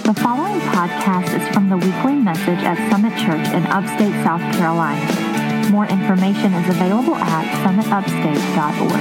The following podcast is from the weekly message at Summit Church in upstate South Carolina. More information is available at summitupstate.org.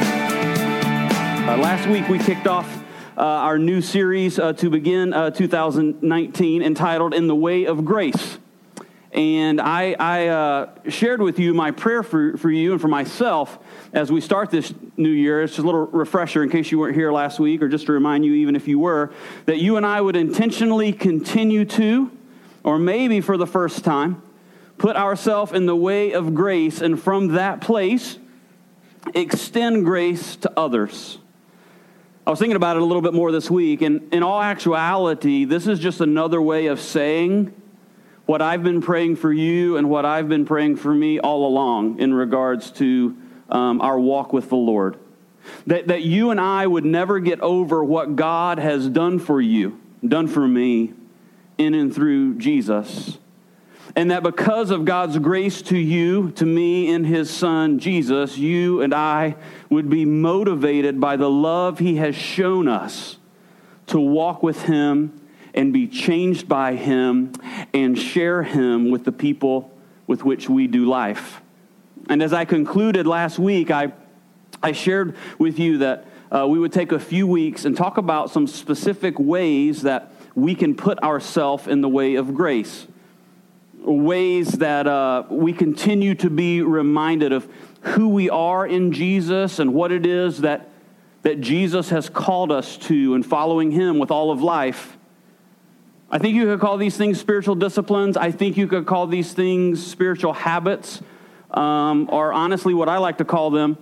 Last week we kicked off our new series to begin 2019 entitled In the Way of Grace. And I shared with you my prayer for you and for myself as we start this new year. It's just a little refresher in case you weren't here last week, or just to remind you, even if you were, that you and I would intentionally continue to, or maybe for the first time, put ourselves in the way of grace, and from that place, extend grace to others. I was thinking about it a little bit more this week, and in all actuality, this is just another way of saying what I've been praying for you and what I've been praying for me all along in regards to our walk with the Lord. That you and I would never get over what God has done for you, done for me, in and through Jesus. And that because of God's grace to you, to me, in His Son, Jesus, you and I would be motivated by the love He has shown us to walk with Him and be changed by Him and share Him with the people with which we do life. And as I concluded last week, I shared with you that we would take a few weeks and talk about some specific ways that we can put ourselves in the way of grace. Ways that we continue to be reminded of who we are in Jesus and what it is that Jesus has called us to, and following Him with all of life. I think you could call these things spiritual disciplines. I think you could call these things spiritual habits, or honestly what I like to call them,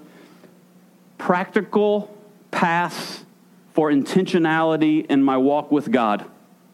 practical paths for intentionality in my walk with God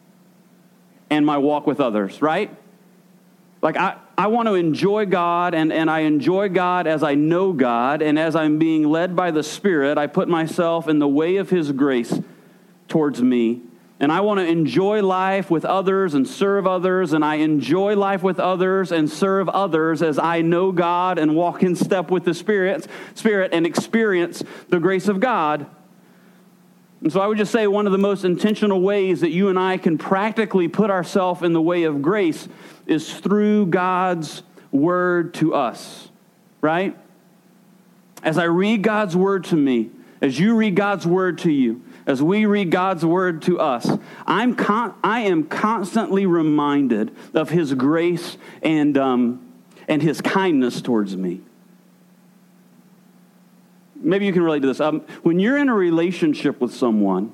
and my walk with others, right? Like I want to enjoy God, and I enjoy God as I know God, and as I'm being led by the Spirit, I put myself in the way of His grace towards me. And I want to enjoy life with others and serve others, and I enjoy life with others and serve others as I know God and walk in step with the Spirit and experience the grace of God. And so I would just say one of the most intentional ways that you and I can practically put ourselves in the way of grace is through God's word to us, right? As I read God's word to me, as you read God's word to you, as we read God's word to us, I am constantly reminded of His grace and His kindness towards me. Maybe you can relate to this. When you're in a relationship with someone,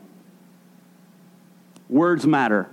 words matter.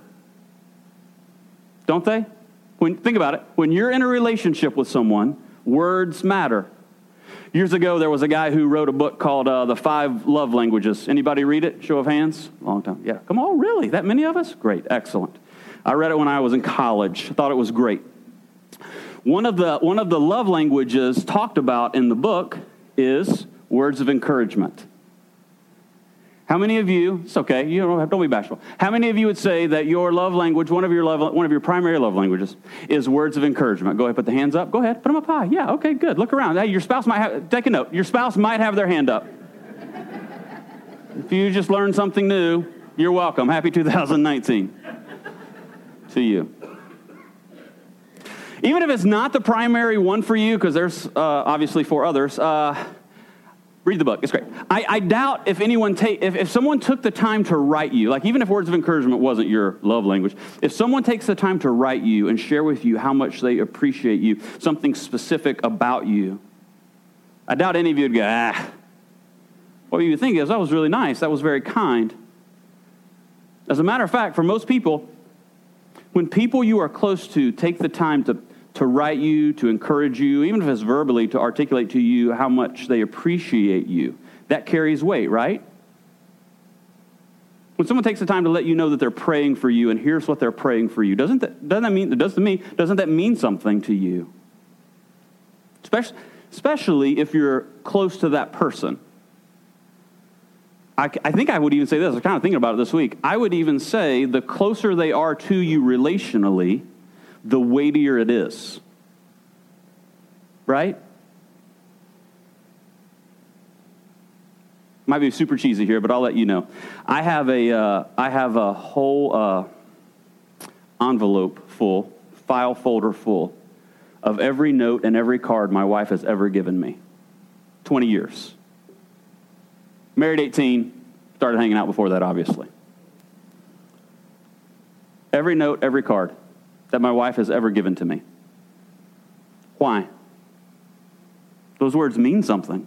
Don't they? Think about it. When you're in a relationship with someone, words matter. Years ago, there was a guy who wrote a book called The 5 Love Languages. Anybody read it? Show of hands? Long time. Yeah. Come on, really? That many of us? Great. Excellent. I read it when I was in college. I thought it was great. One of the love languages talked about in the book is words of encouragement. How many of you, it's okay, you don't be bashful. How many of you would say that your love language, one of your primary love languages, is words of encouragement? Go ahead, put the hands up. Go ahead, put them up high. Yeah, okay, good. Look around. Hey, your spouse might have, take a note. Your spouse might have their hand up. If you just learned something new, you're welcome. Happy 2019 to you. Even if it's not the primary one for you, because there's obviously 4 others, read the book. It's great. I doubt if if someone took the time to write you, like even if words of encouragement wasn't your love language, if someone takes the time to write you and share with you how much they appreciate you, something specific about you, I doubt any of you would go, What you would think is, that was really nice. That was very kind. As a matter of fact, for most people, when people you are close to take the time to write you, to encourage you, even if it's verbally, to articulate to you how much they appreciate you, that carries weight, right? When someone takes the time to let you know that they're praying for you, and here's what they're praying for you, doesn't that mean something to you? Especially if you're close to that person. I think I would even say this. I was kind of thinking about it this week. I would even say the closer they are to you relationally, the weightier it is. Right? Might be super cheesy here, but I'll let you know. I have a whole envelope full, file folder full of every note and every card my wife has ever given me. 20 years. Married 18, started hanging out before that, obviously. Every note, every card that my wife has ever given to me. Why? Those words mean something.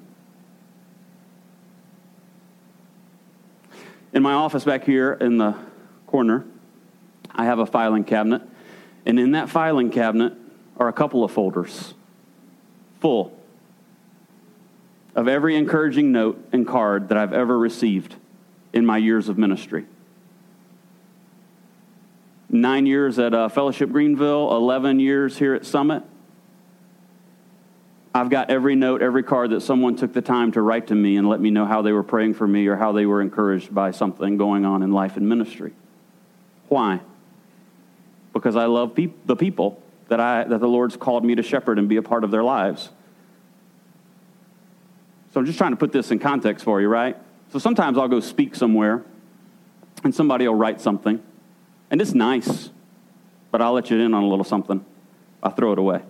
In my office back here in the corner, I have a filing cabinet, and in that filing cabinet are a couple of folders full of every encouraging note and card that I've ever received in my years of ministry. 9 years at Fellowship Greenville, 11 years here at Summit. I've got every note, every card that someone took the time to write to me and let me know how they were praying for me or how they were encouraged by something going on in life and ministry. Why? Because I love the people that the Lord's called me to shepherd and be a part of their lives. So I'm just trying to put this in context for you, right? So sometimes I'll go speak somewhere and somebody will write something. And it's nice, but I'll let you in on a little something. I'll throw it away.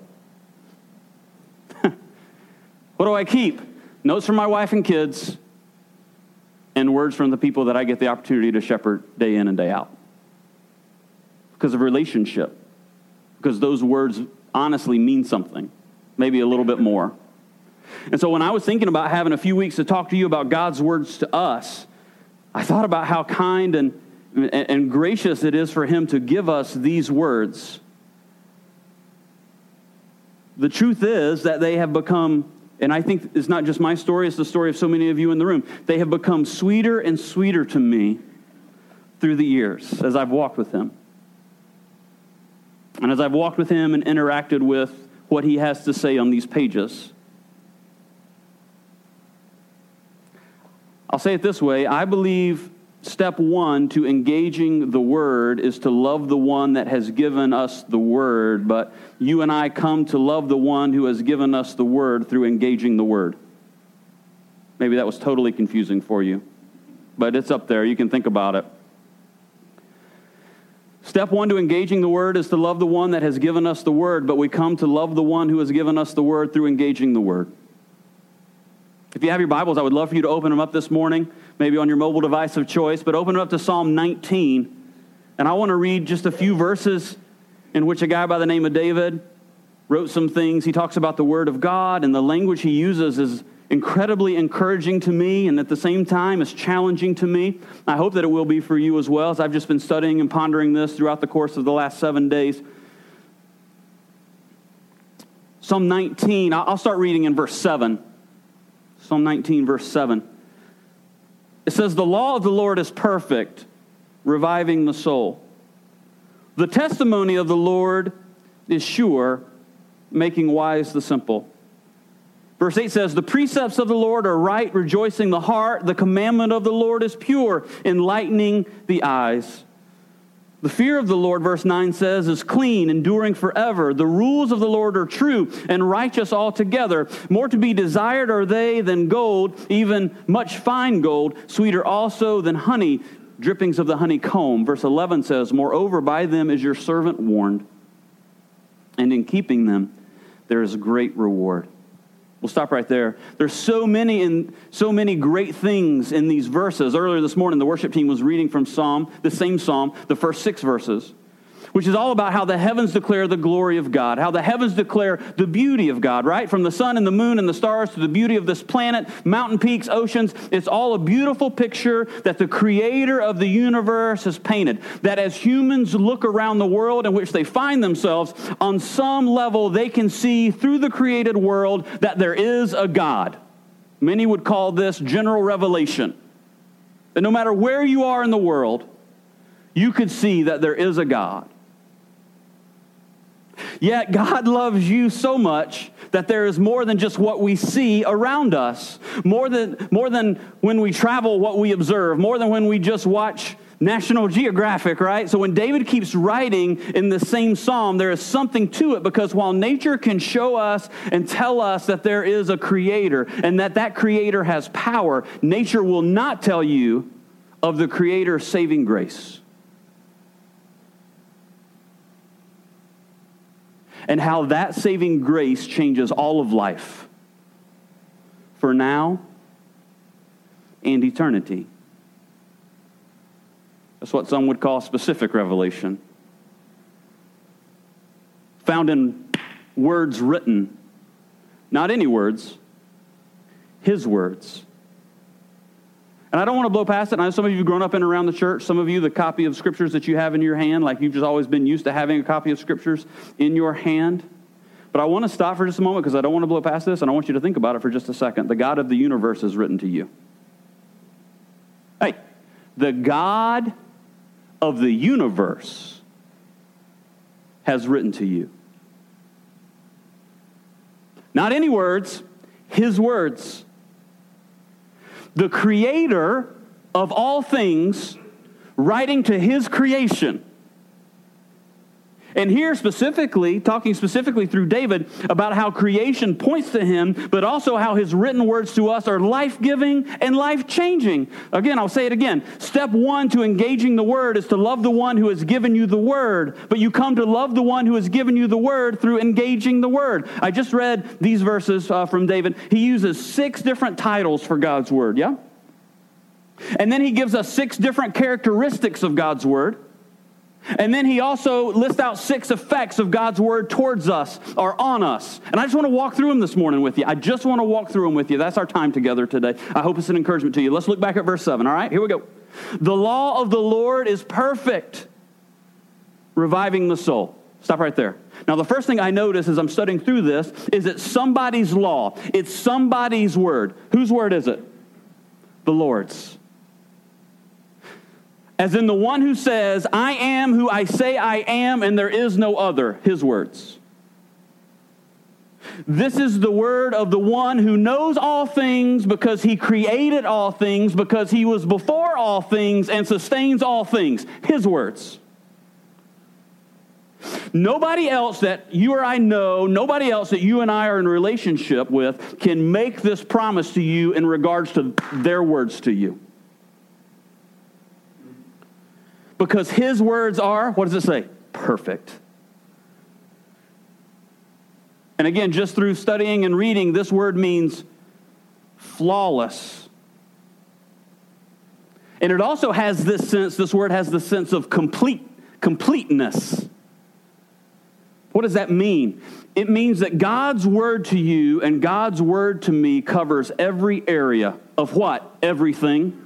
What do I keep? Notes from my wife and kids, and words from the people that I get the opportunity to shepherd day in and day out. Because of relationship. Because those words honestly mean something. Maybe a little bit more. And so when I was thinking about having a few weeks to talk to you about God's words to us, I thought about how kind and gracious it is for him to give us these words. The truth is that they have become, and I think it's not just my story, it's the story of so many of you in the room. They have become sweeter and sweeter to me through the years as I've walked with him. And as I've walked with him and interacted with what he has to say on these pages. I'll say it this way, I believe step one to engaging the Word is to love the one that has given us the Word, but you and I come to love the one who has given us the Word through engaging the Word. Maybe that was totally confusing for you, but it's up there. You can think about it. Step one to engaging the Word is to love the one that has given us the Word, but we come to love the one who has given us the Word through engaging the Word. If you have your Bibles, I would love for you to open them up this morning, maybe on your mobile device of choice, but open them up to Psalm 19. And I want to read just a few verses in which a guy by the name of David wrote some things. He talks about the Word of God, and the language he uses is incredibly encouraging to me, and at the same time is challenging to me. I hope that it will be for you as well, as I've just been studying and pondering this throughout the course of the last 7 days. Psalm 19, I'll start reading in verse 7. Psalm 19, verse 7. It says, "The law of the Lord is perfect, reviving the soul. The testimony of the Lord is sure, making wise the simple." Verse 8 says, "The precepts of the Lord are right, rejoicing the heart. The commandment of the Lord is pure, enlightening the eyes. The fear of the Lord," verse 9 says, "is clean, enduring forever. The rules of the Lord are true and righteous altogether. More to be desired are they than gold, even much fine gold, sweeter also than honey, drippings of the honeycomb." Verse 11 says, "Moreover, by them is your servant warned, and in keeping them there is great reward." We'll stop right there. There's so many great things in these verses. Earlier this morning, the worship team was reading from the same Psalm, the first 6 verses, which is all about how the heavens declare the glory of God, how the heavens declare the beauty of God, right? From the sun and the moon and the stars to the beauty of this planet, mountain peaks, oceans. It's all a beautiful picture that the creator of the universe has painted. That as humans look around the world in which they find themselves, on some level they can see through the created world that there is a God. Many would call this general revelation. That no matter where you are in the world, you could see that there is a God. Yet God loves you so much that there is more than just what we see around us. More than when we travel, what we observe. More than when we just watch National Geographic, right? So when David keeps writing in the same psalm, there is something to it, because while nature can show us and tell us that there is a creator and that creator has power, nature will not tell you of the creator's saving grace. and how that saving grace changes all of life for now and eternity. That's what some would call specific revelation, found in words written, not any words, His words. And I don't want to blow past it. I know some of you have grown up in and around the church. Some of you, the copy of Scriptures that you have in your hand, like you've just always been used to having a copy of Scriptures in your hand. But I want to stop for just a moment because I don't want to blow past this, and I want you to think about it for just a second. The God of the universe is written to you. Hey, the God of the universe has written to you. Not any words, His words. The Creator of all things writing to His creation. And here specifically, talking specifically through David about how creation points to Him, but also how His written words to us are life-giving and life-changing. Again, I'll say it again. Step one to engaging the Word is to love the one who has given you the Word. But you come to love the one who has given you the Word through engaging the Word. I just read these verses from David. He uses 6 different titles for God's Word, yeah? And then he gives us 6 different characteristics of God's Word. And then he also lists out 6 effects of God's Word towards us or on us. And I just want to walk through them this morning with you. I just want to walk through them with you. That's our time together today. I hope it's an encouragement to you. Let's look back at verse 7, all right? Here we go. The law of the Lord is perfect, reviving the soul. Stop right there. Now, the first thing I notice as I'm studying through this is it's somebody's law. It's somebody's word. Whose word is it? The Lord's. As in the one who says, I am who I say I am, and there is no other. His words. This is the word of the one who knows all things because He created all things, because He was before all things and sustains all things. His words. Nobody else that you or I know, nobody else that you and I are in relationship with can make this promise to you in regards to their words to you. Because His words are, what does it say? Perfect. And again, just through studying and reading, this word means flawless. And it also has this sense, this word has the sense of completeness. What does that mean? It means that God's word to you and God's word to me covers every area of what? Everything.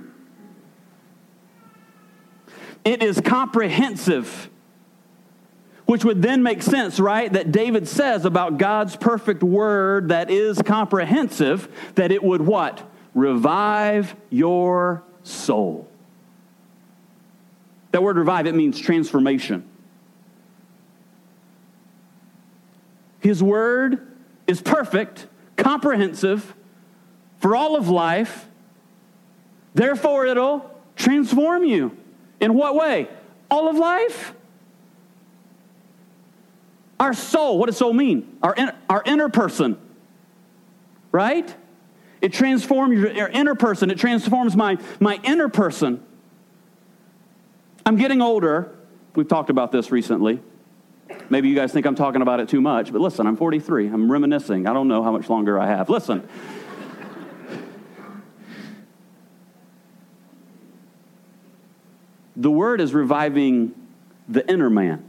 It is comprehensive, which would then make sense, right? That David says about God's perfect word that is comprehensive, that it would what? Revive your soul. That word revive, it means transformation. His word is perfect, comprehensive, for all of life. Therefore, it'll transform you. In what way? All of life. Our soul, what does soul mean? Our inner person, right? It transforms your inner person. It transforms my inner person. I'm getting older. We've talked about this recently. Maybe you guys think I'm talking about it too much, but listen, I'm 43. I'm reminiscing. I don't know how much longer I have. Listen. The word is reviving the inner man.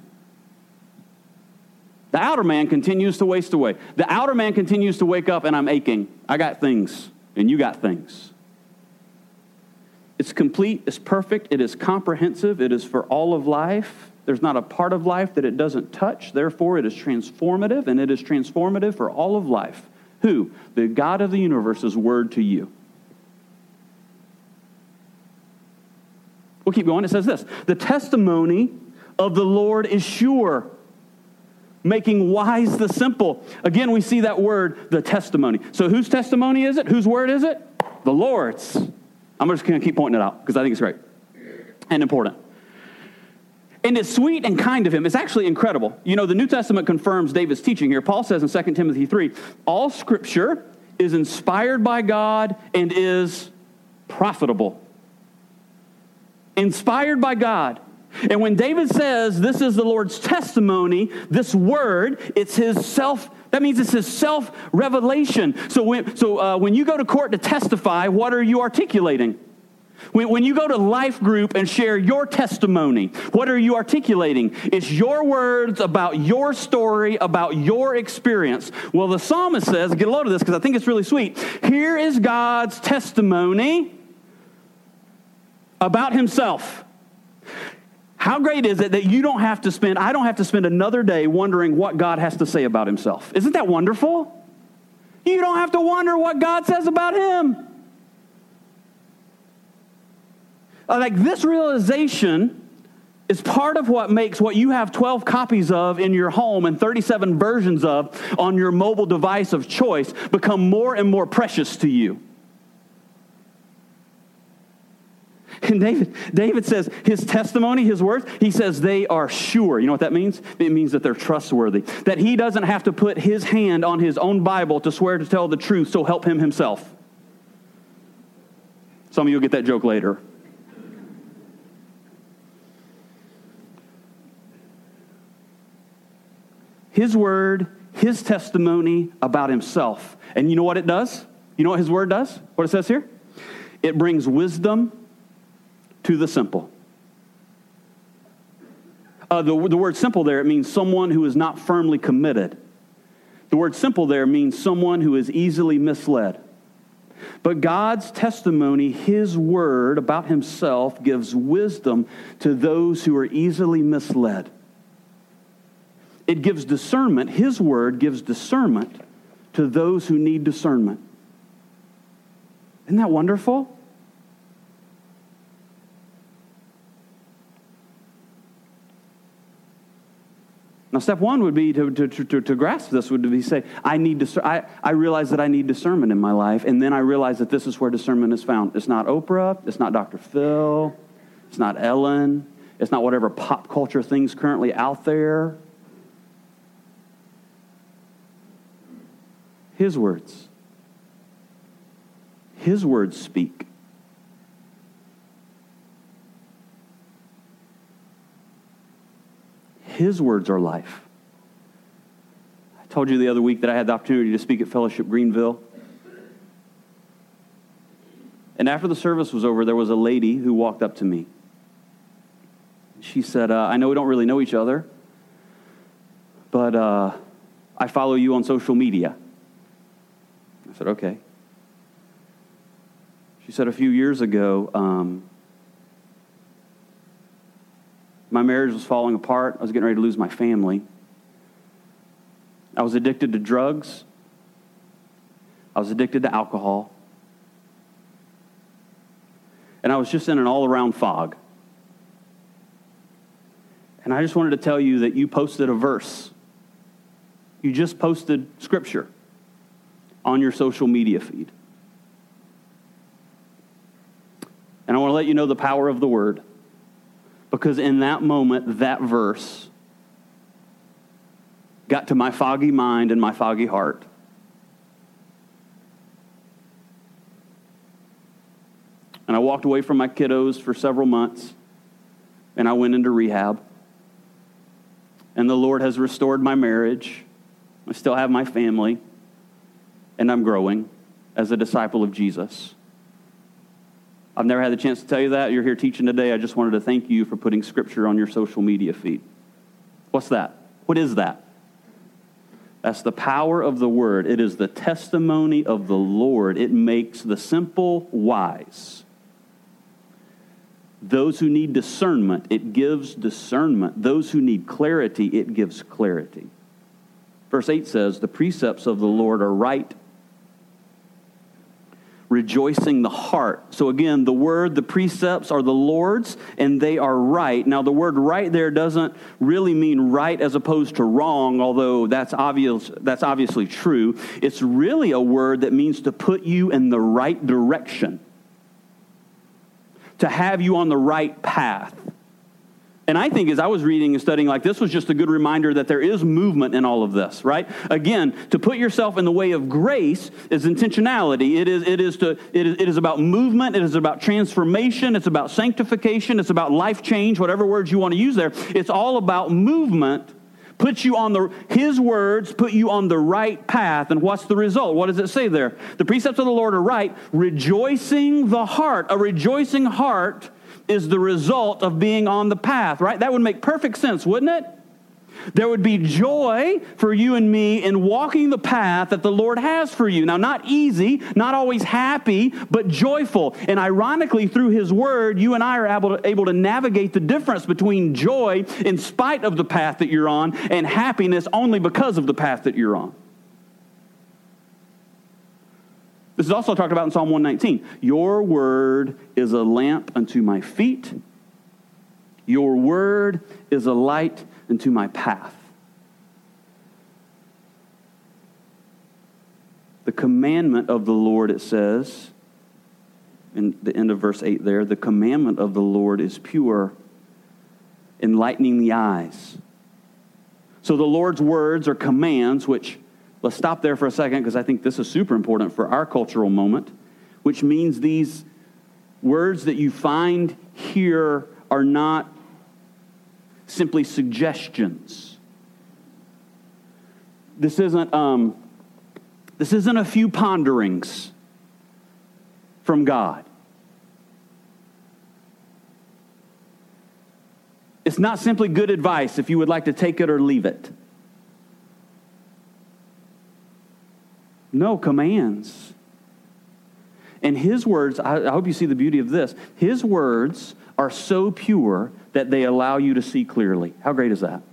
The outer man continues to waste away. The outer man continues to wake up and I'm aching. I got things and you got things. It's complete, it's perfect, it is comprehensive, it is for all of life. There's not a part of life that it doesn't touch. Therefore, it is transformative, and it is transformative for all of life. Who? The God of the universe's word to you. We'll keep going. It says this: the testimony of the Lord is sure, making wise the simple. Again, we see that word, the testimony. So whose testimony is it? Whose word is it? The Lord's. I'm just going to keep pointing it out because I think it's great and important. And it's sweet and kind of him. It's actually incredible. You know, the New Testament confirms David's teaching here. Paul says in 2 Timothy 3, all Scripture is inspired by God and is profitable. Inspired by God And when David says this is the Lord's testimony, this word, it's his that means it's his self-revelation. So when you go to court to testify, what are you articulating? When you go to life group and share your testimony, what are you articulating? It's your words about your story, about your experience. Well, the psalmist says, get a load of this because I think it's really sweet. Here is God's testimony about himself. How great is it that I don't have to spend another day wondering what God has to say about himself? Isn't that wonderful? You don't have to wonder what God says about him. Like this realization is part of what makes what you have 12 copies of in your home and 37 versions of on your mobile device of choice become more and more precious to you. And David says his testimony, his words, he says they are sure. You know what that means? It means that they're trustworthy. That he doesn't have to put his hand on his own Bible to swear to tell the truth, so help him himself. Some of you will get that joke later. His word, his testimony about himself. And you know what it does? You know what his word does? What it says here? It brings wisdom to the simple. The word simple there, it means someone who is not firmly committed. The word simple there means someone who is easily misled. But God's testimony, his word about himself, gives wisdom to those who are easily misled. It gives discernment. His word gives discernment to those who need discernment. Isn't that wonderful? Now, step one would be to grasp this would be say, I realize that I need discernment in my life, and then I realize that this is where discernment is found. It's not Oprah, it's not Dr. Phil, it's not Ellen, it's not whatever pop culture things currently out there. His words. His words speak. His words are life. I told you the other week that I had the opportunity to speak at Fellowship Greenville. And after the service was over, there was a lady who walked up to me. She said, I know we don't really know each other, but I follow you on social media. I said, okay. She said, a few years ago, my marriage was falling apart. I was getting ready to lose my family. I was addicted to drugs. I was addicted to alcohol. And I was just in an all-around fog. And I just wanted to tell you that you posted a verse. You just posted scripture on your social media feed. And I want to let you know the power of the word. Because in that moment, that verse got to my foggy mind and my foggy heart. And I walked away from my kiddos for several months, and I went into rehab. And the Lord has restored my marriage. I still have my family, and I'm growing as a disciple of Jesus. I've never had the chance to tell you that. You're here teaching today. I just wanted to thank you for putting scripture on your social media feed. What's that? What is that? That's the power of the word. It is the testimony of the Lord. It makes the simple wise. Those who need discernment, it gives discernment. Those who need clarity, it gives clarity. Verse 8 says, the precepts of the Lord are right, rejoicing the heart. So again, the word, the precepts are the Lord's, and they are right. Now, the word right there doesn't really mean right as opposed to wrong, although that's obviously true. It's really a word that means to put you in the right direction, to have you on the right path. And I think as I was reading and studying, like, this was just a good reminder that there is movement in all of this, right? Again, to put yourself in the way of grace is intentionality. It is about movement. It is about transformation. It's about sanctification. It's about life change, whatever words you want to use there. It's all about movement. His words put you on the right path. And what's the result? What does it say there? The precepts of the Lord are right. Rejoicing the heart. A rejoicing heart is the result of being on the path, right? That would make perfect sense, wouldn't it? There would be joy for you and me in walking the path that the Lord has for you. Now, not easy, not always happy, but joyful. And ironically, through His Word, you and I are able to navigate the difference between joy in spite of the path that you're on and happiness only because of the path that you're on. This is also talked about in Psalm 119. Your word is a lamp unto my feet. Your word is a light unto my path. The commandment of the Lord, it says, in the end of verse 8 there, the commandment of the Lord is pure, enlightening the eyes. So the Lord's words are commands, which, let's stop there for a second because I think this is super important for our cultural moment, which means these words that you find here are not simply suggestions. This isn't a few ponderings from God. It's not simply good advice if you would like to take it or leave it. No, commands. And His words, I hope you see the beauty of this. His words are so pure that they allow you to see clearly. How great is that?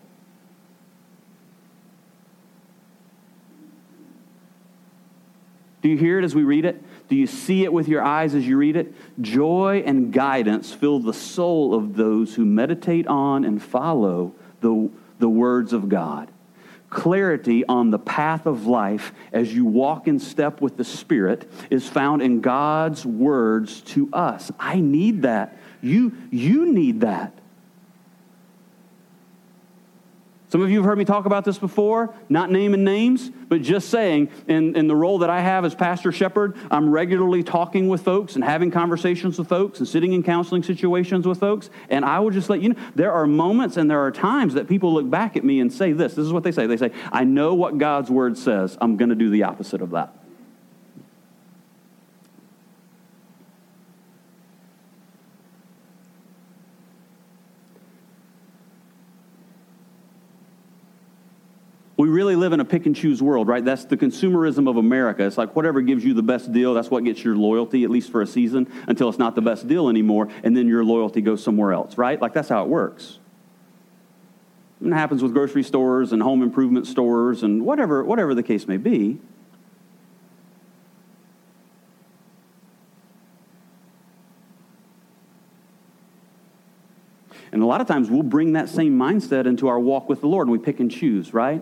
Do you hear it as we read it? Do you see it with your eyes as you read it? Joy and guidance fill the soul of those who meditate on and follow the words of God. Clarity on the path of life as you walk in step with the Spirit is found in God's words to us. I need that. You need that. Some of you have heard me talk about this before, not naming names, but just saying, in the role that I have as pastor shepherd, I'm regularly talking with folks and having conversations with folks and sitting in counseling situations with folks, and I will just let you know, there are moments and there are times that people look back at me and say this. This is what they say. They say, I know what God's word says. I'm going to do the opposite of that. We really live in a pick and choose world, right? That's the consumerism of America. It's like whatever gives you the best deal, that's what gets your loyalty, at least for a season, until it's not the best deal anymore, and then your loyalty goes somewhere else, right? Like that's how it works. And it happens with grocery stores and home improvement stores and whatever the case may be. And a lot of times we'll bring that same mindset into our walk with the Lord, and we pick and choose, right?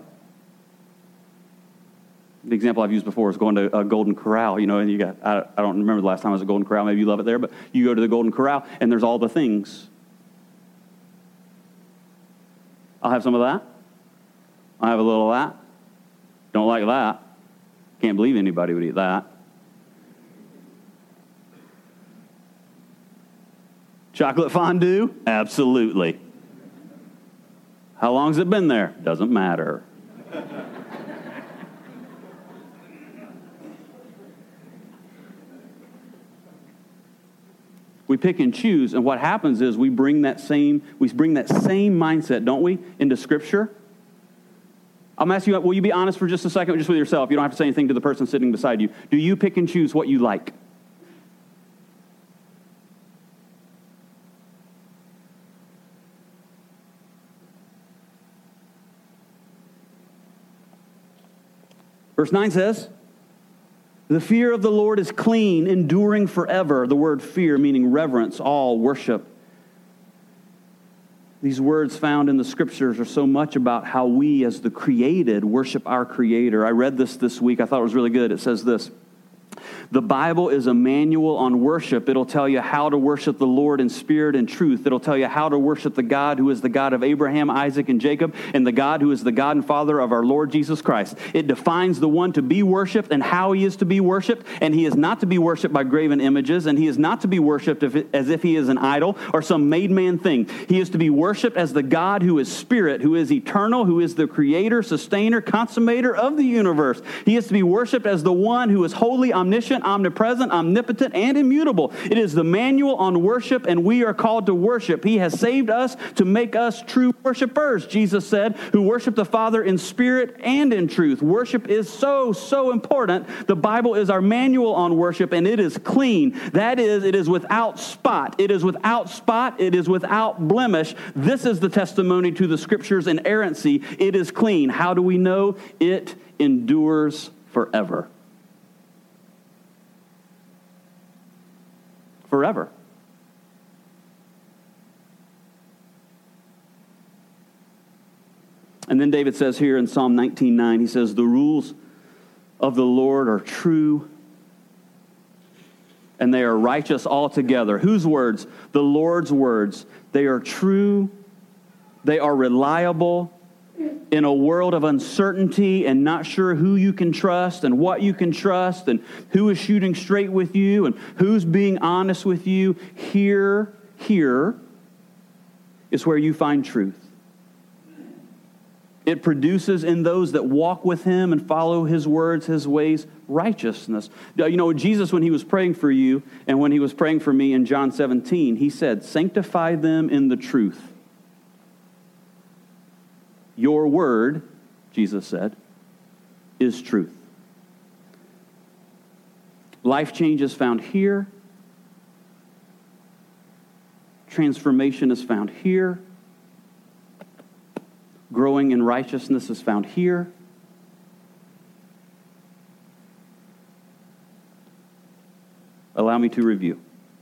The example I've used before is going to a Golden Corral, and you got, I don't remember the last time I was at Golden Corral. Maybe you love it there, but you go to the Golden Corral and there's all the things. I'll have some of that. I'll have a little of that. Don't like that. Can't believe anybody would eat that. Chocolate fondue? Absolutely. How long's it been there? Doesn't matter. We pick and choose, and what happens is we bring that same mindset, don't we, into Scripture? I'm asking you, will you be honest for just a second, just with yourself? You don't have to say anything to the person sitting beside you. Do you pick and choose what you like? Verse 9 says, the fear of the Lord is clean, enduring forever. The word fear meaning reverence, awe, worship. These words found in the Scriptures are so much about how we as the created worship our Creator. I read this week. I thought it was really good. It says this, The Bible is a manual on worship. It'll tell you how to worship the Lord in spirit and truth. It'll tell you how to worship the God who is the God of Abraham, Isaac, and Jacob, and the God who is the God and Father of our Lord Jesus Christ. It defines the one to be worshiped and how he is to be worshiped, and he is not to be worshiped by graven images, and he is not to be worshiped as if he is an idol or some made man thing. He is to be worshiped as the God who is spirit, who is eternal, who is the creator, sustainer, consummator of the universe. He is to be worshiped as the one who is holy, omniscient, omnipresent, omnipotent, and immutable. It is the manual on worship, and we are called to worship. He has saved us to make us true worshipers, Jesus said, who worship the Father in spirit and in truth. Worship is so important. The Bible is our manual on worship, and it is clean. That is, it is without spot. It is without spot. It is without blemish. This is the testimony to the Scriptures' inerrancy. It is clean. How do we know? It endures forever. Forever. And then David says here in Psalm 19:9, he says, the rules of the Lord are true, and they are righteous altogether. Whose words? The Lord's words. They are true. They are reliable. In a world of uncertainty and not sure who you can trust and what you can trust and who is shooting straight with you and who's being honest with you, here is where you find truth. It produces in those that walk with him and follow his words, his ways, righteousness. You know, Jesus, when he was praying for you and when he was praying for me in John 17, he said, sanctify them in the truth. Your word, Jesus said, is truth. Life change is found here. Transformation is found here. Growing in righteousness is found here. Allow me to review.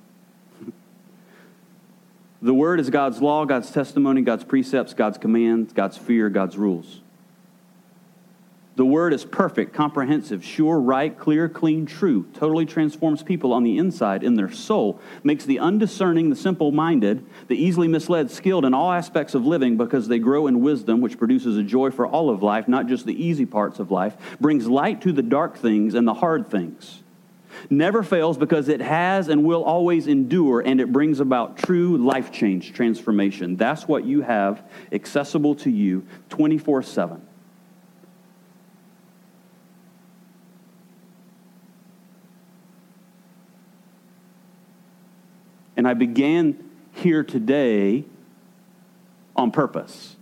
The Word is God's law, God's testimony, God's precepts, God's commands, God's fear, God's rules. The Word is perfect, comprehensive, sure, right, clear, clean, true, totally transforms people on the inside in their soul, makes the undiscerning, the simple-minded, the easily misled, skilled in all aspects of living because they grow in wisdom, which produces a joy for all of life, not just the easy parts of life, brings light to the dark things and the hard things. Never fails because it has and will always endure, and it brings about true life change, transformation. That's what you have accessible to you 24/7. And I began here today on purpose.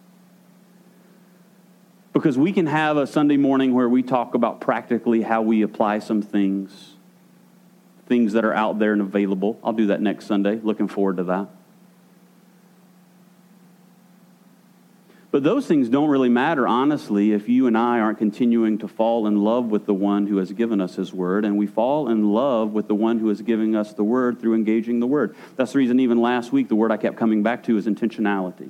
Because we can have a Sunday morning where we talk about practically how we apply some things that are out there and available. I'll do that next Sunday. Looking forward to that. But those things don't really matter, honestly, if you and I aren't continuing to fall in love with the one who has given us his word, and we fall in love with the one who is giving us the word through engaging the word. That's the reason even last week the word I kept coming back to is intentionality.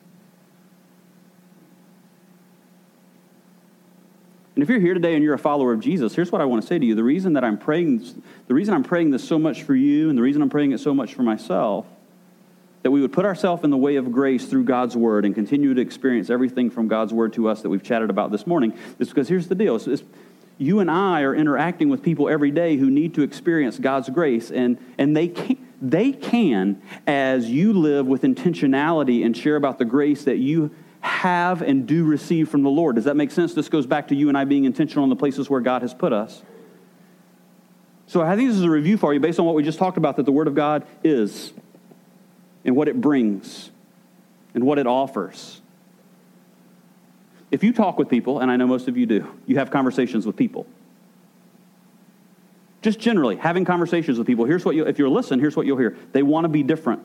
And if you're here today and you're a follower of Jesus, here's what I want to say to you. The reason I'm praying this so much for you, and the reason I'm praying it so much for myself, that we would put ourselves in the way of grace through God's word and continue to experience everything from God's word to us that we've chatted about this morning, is because here's the deal. You and I are interacting with people every day who need to experience God's grace, and they can, as you live with intentionality and share about the grace that you have and do receive from the Lord. Does that make sense? This goes back to you and I being intentional in the places where God has put us. So I think this is a review for you based on what we just talked about, that the Word of God is and what it brings and what it offers. If you talk with people, and I know most of you do, you have conversations with people. Just generally, having conversations with people, if you listen, here's what you'll hear. They want to be different.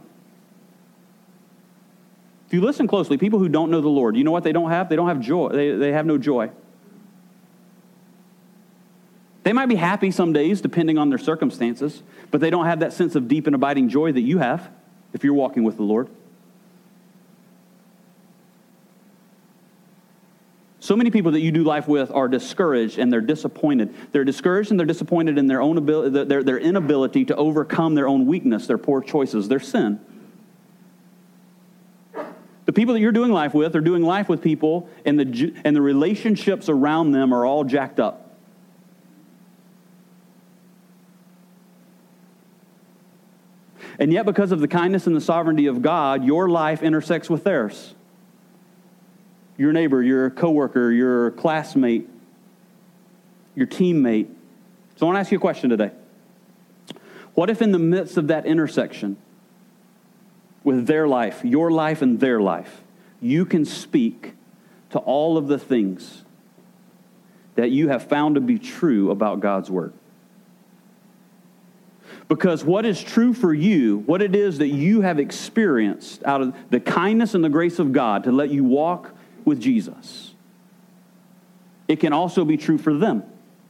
If you listen closely, people who don't know the Lord, you know what they don't have? They don't have joy. They have no joy. They might be happy some days, depending on their circumstances, but they don't have that sense of deep and abiding joy that you have if you're walking with the Lord. So many people that you do life with are discouraged and they're disappointed. They're discouraged and they're disappointed in their own ability, their inability to overcome their own weakness, their poor choices, their sin. The people that you're doing life with are doing life with people, and the relationships around them are all jacked up. And yet, because of the kindness and the sovereignty of God, your life intersects with theirs. Your neighbor, your coworker, your classmate, your teammate. So I want to ask you a question today. What if in the midst of that intersection with their life, your life and their life, you can speak to all of the things that you have found to be true about God's Word? Because what is true for you, what it is that you have experienced out of the kindness and the grace of God to let you walk with Jesus, it can also be true for them.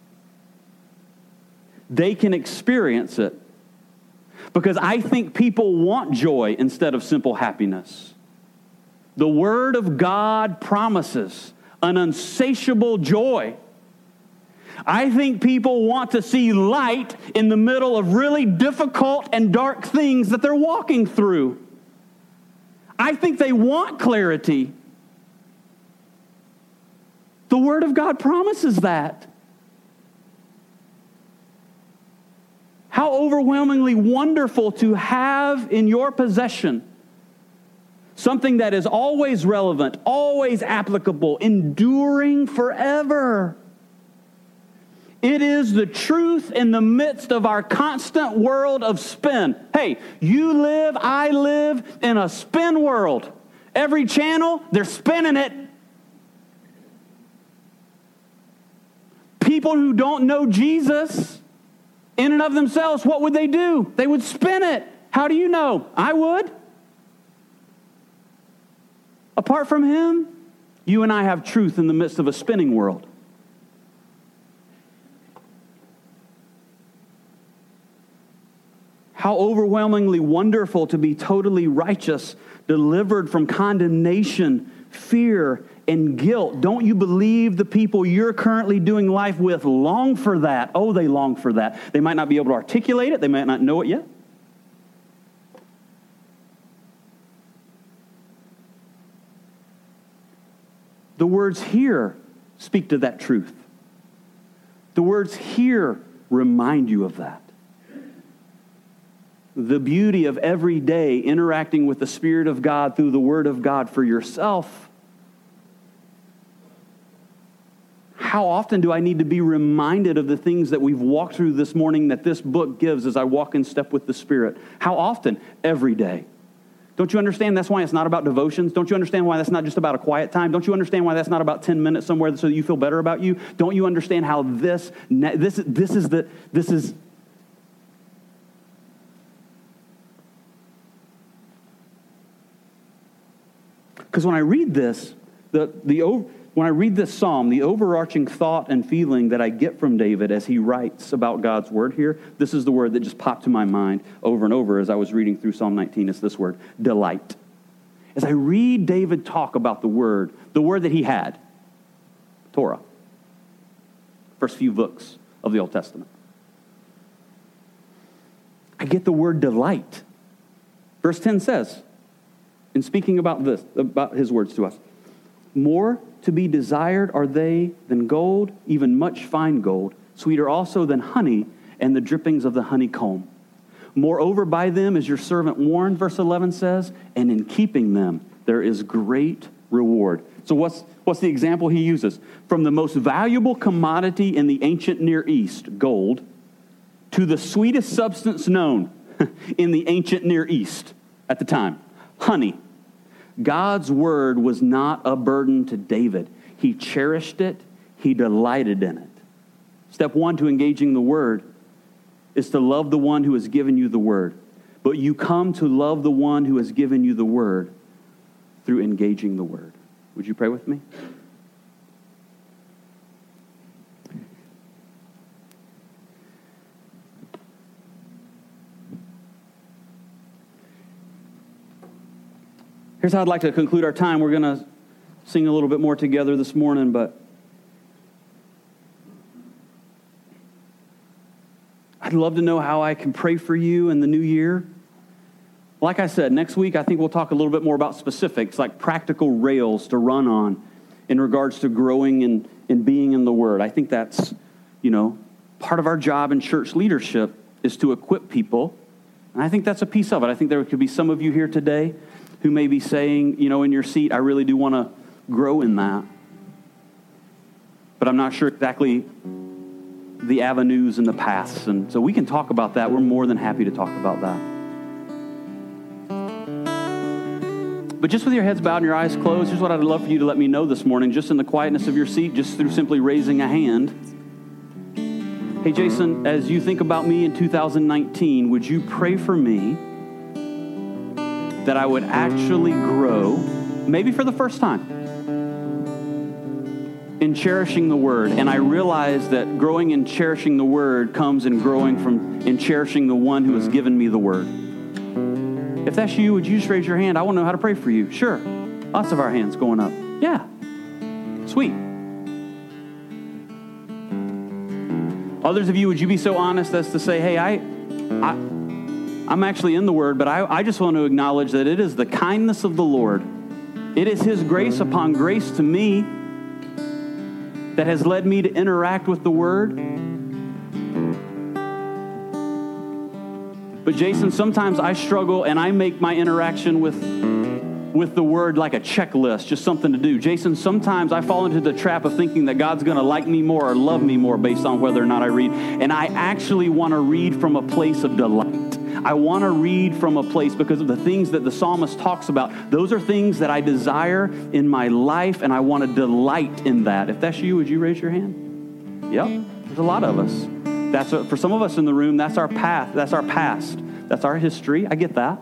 They can experience it. Because I think people want joy instead of simple happiness. The Word of God promises an insatiable joy. I think people want to see light in the middle of really difficult and dark things that they're walking through. I think they want clarity. The Word of God promises that. How overwhelmingly wonderful to have in your possession something that is always relevant, always applicable, enduring forever. It is the truth in the midst of our constant world of spin. Hey, you live, I live in a spin world. Every channel, they're spinning it. People who don't know Jesus in and of themselves, what would they do? They would spin it. How do you know? I would. Apart from Him, you and I have truth in the midst of a spinning world. How overwhelmingly wonderful to be totally righteous, delivered from condemnation, fear, and guilt. Don't you believe the people you're currently doing life with long for that? Oh, they long for that. They might not be able to articulate it. They might not know it yet. The words here speak to that truth. The words here remind you of that. The beauty of every day interacting with the Spirit of God through the Word of God for yourself. How often do I need to be reminded of the things that we've walked through this morning that this book gives as I walk in step with the Spirit? How often? Every day. Don't you understand that's why it's not about devotions? Don't you understand why that's not just about a quiet time? Don't you understand why that's not about 10 minutes somewhere so that you feel better about you? Don't you understand how this is because when I read this, when I read this psalm, the overarching thought and feeling that I get from David as he writes about God's Word here, this is the word that just popped to my mind over and over as I was reading through Psalm 19. It's this word, delight. As I read David talk about the word that he had, Torah, first few books of the Old Testament, I get the word delight. Verse 10 says, in speaking about this, about his words to us, more to be desired are they than gold, even much fine gold, sweeter also than honey and the drippings of the honeycomb. Moreover, by them is your servant warned, verse 11 says, and in keeping them there is great reward. So what's the example he uses? From the most valuable commodity in the ancient Near East, gold, to the sweetest substance known in the ancient Near East at the time, honey. God's word was not a burden to David. He cherished it. He delighted in it. Step one to engaging the word is to love the one who has given you the word. But you come to love the one who has given you the word through engaging the word. Would you pray with me? Here's how I'd like to conclude our time. We're going to sing a little bit more together this morning, but I'd love to know how I can pray for you in the new year. Like I said, next week I think we'll talk a little bit more about specifics, like practical rails to run on in regards to growing and being in the Word. I think that's, part of our job in church leadership is to equip people. And I think that's a piece of it. I think there could be some of you here today who may be saying, in your seat, I really do want to grow in that. But I'm not sure exactly the avenues and the paths. And so we can talk about that. We're more than happy to talk about that. But just with your heads bowed and your eyes closed, here's what I'd love for you to let me know this morning, just in the quietness of your seat, just through simply raising a hand. Hey, Jason, as you think about me in 2019, would you pray for me that I would actually grow, maybe for the first time, in cherishing the Word? And I realize that growing and cherishing the Word comes in growing from in cherishing the one who has given me the Word. If that's you, would you just raise your hand? I want to know how to pray for you. Sure. Lots of our hands going up. Yeah. Sweet. Others of you, would you be so honest as to say, hey, I'm actually in the Word, but I just want to acknowledge that it is the kindness of the Lord. It is His grace upon grace to me that has led me to interact with the Word. But Jason, sometimes I struggle and I make my interaction with the Word like a checklist, just something to do. Jason, sometimes I fall into the trap of thinking that God's going to like me more or love me more based on whether or not I read. And I actually want to read from a place of delight. I want to read from a place because of the things that the psalmist talks about. Those are things that I desire in my life, and I want to delight in that. If that's you, would you raise your hand? Yep, there's a lot of us. For some of us in the room, that's our path. That's our past. That's our history. I get that.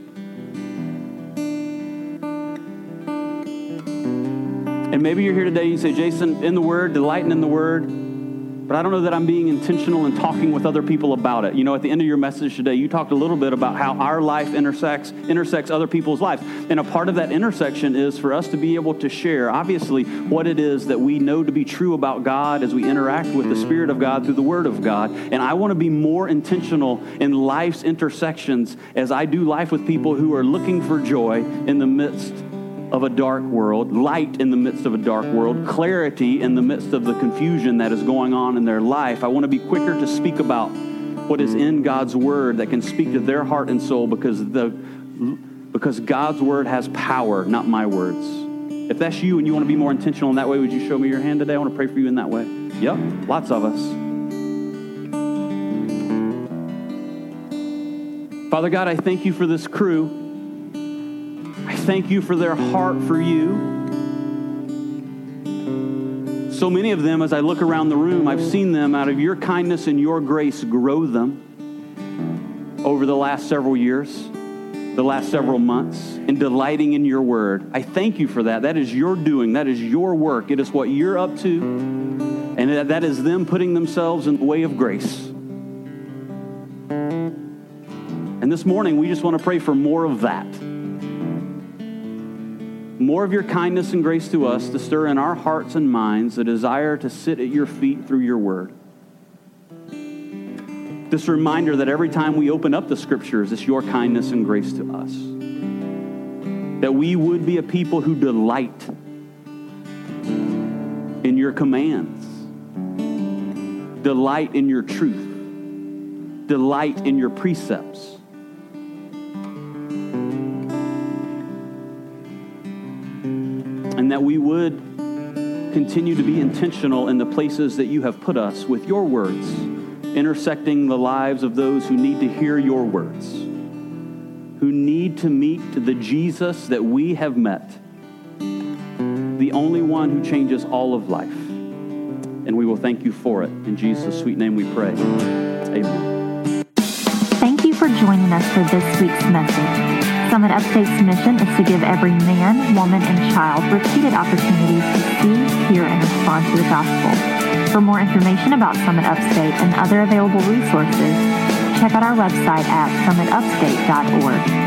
And maybe you're here today and you say, Jason, in the Word, delighting in the Word, but I don't know that I'm being intentional in talking with other people about it. At the end of your message today, you talked a little bit about how our life intersects other people's lives. And a part of that intersection is for us to be able to share, obviously, what it is that we know to be true about God as we interact with the Spirit of God through the Word of God. And I want to be more intentional in life's intersections as I do life with people who are looking for joy in the midst of a dark world, light in the midst of a dark world, clarity in the midst of the confusion that is going on in their life. I want to be quicker to speak about what is in God's Word that can speak to their heart and soul because God's Word has power, not my words. If that's you and you want to be more intentional in that way, would you show me your hand today? I want to pray for you in that way. Yep, lots of us. Father God, I thank you for this crew. I thank you for their heart for you. So many of them, as I look around the room, I've seen them out of your kindness and your grace grow them over the last several years, the last several months, in delighting in your Word. I thank you for that. That is your doing. That is your work. It is what you're up to. And that is them putting themselves in the way of grace. And this morning, we just want to pray for more of that. More of your kindness and grace to us to stir in our hearts and minds the desire to sit at your feet through your Word. This reminder that every time we open up the Scriptures, it's your kindness and grace to us. That we would be a people who delight in your commands. Delight in your truth. Delight in your precepts. And that we would continue to be intentional in the places that you have put us with your words, intersecting the lives of those who need to hear your words, who need to meet the Jesus that we have met, the only one who changes all of life. And we will thank you for it. In Jesus' sweet name we pray. Amen. Thank you for joining us for this week's message. Summit Upstate's mission is to give every man, woman, and child repeated opportunities to see, hear, and respond to the gospel. For more information about Summit Upstate and other available resources, check out our website at summitupstate.org.